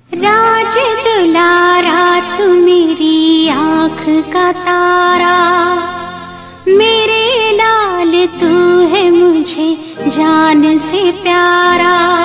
राज दुलारा तू मेरी आँख का तारा, मेरे लाल तू है मुझे जान से प्यारा।